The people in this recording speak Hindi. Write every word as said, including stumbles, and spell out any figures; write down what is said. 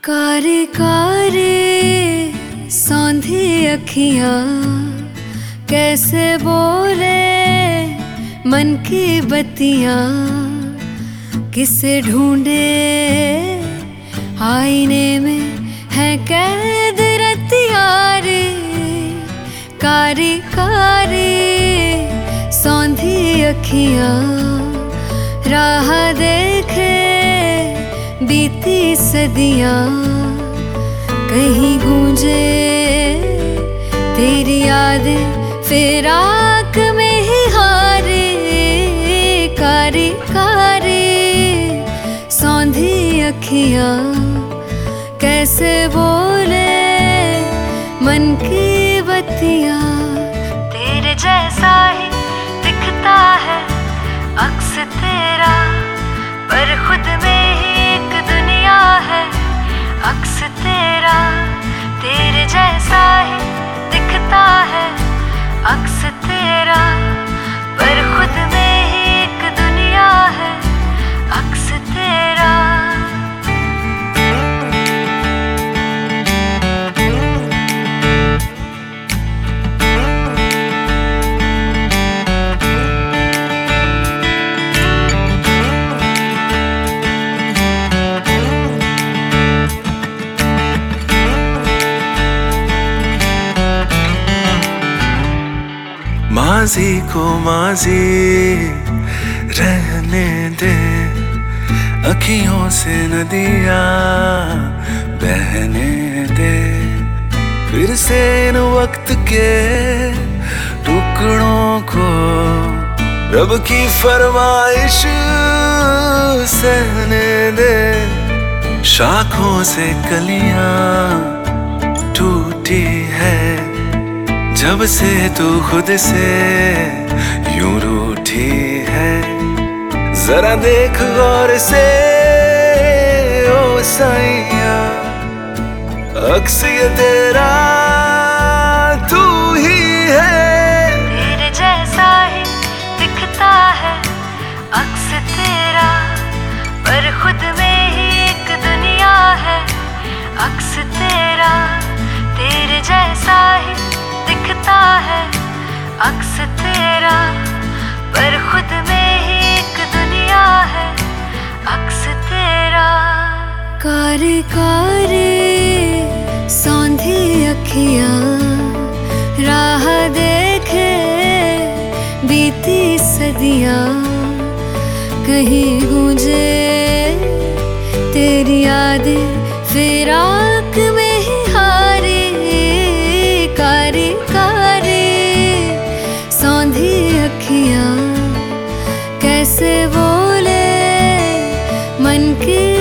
कारे कारे सौंधी अखियाँ कैसे बोले मन की बत्तियाँ, किसे ढूंढे आईने में है कैद रतियाँ रे। कारी कारी सौंधी अखियाँ राह देखे बीती सदियाँ, कहीं गूंजे तेरी यादें फिर आँख में ही हारे। कारी कारी सौंधी अखियाँ कैसे बोले मन की बत्तियाँ। तेरे जैसा ही दिखता है अक्स तेरा, पर खुद में ही एक दुनिया है अक्स तेरा। तेरे जैसा ही दिखता है अक्स तेरा, पर खुद में ही एक दुनिया है अक्स तेरा। माज़ी को माज़ी रहने दे, अखियों से नदियाँ बहने दे। फिर से इन वक्त के टुकड़ों को रब की फरमाइश सहने दे। शाखों से कलियाँ टूटी है जब से तू खुद से यूं रूठी है। जरा देख गौर से ओ साइया, अक्स ये तेरा तू ही है। तेरे जैसा ही दिखता है अक्स तेरा, पर खुद में ही एक दुनिया है अक्स तेरा। तेरे जैसा ही दिखता है अक्स तेरा, पर खुद में ही एक दुनिया है अक्स तेरा। कारी कारी सौंधी अखियाँ राह देखे बीती सदियाँ, कहीं गूंजे तेरी यादें फिर आँख में ही हारे। कारी कारी सौंधी अखियाँ कैसे बोले मन की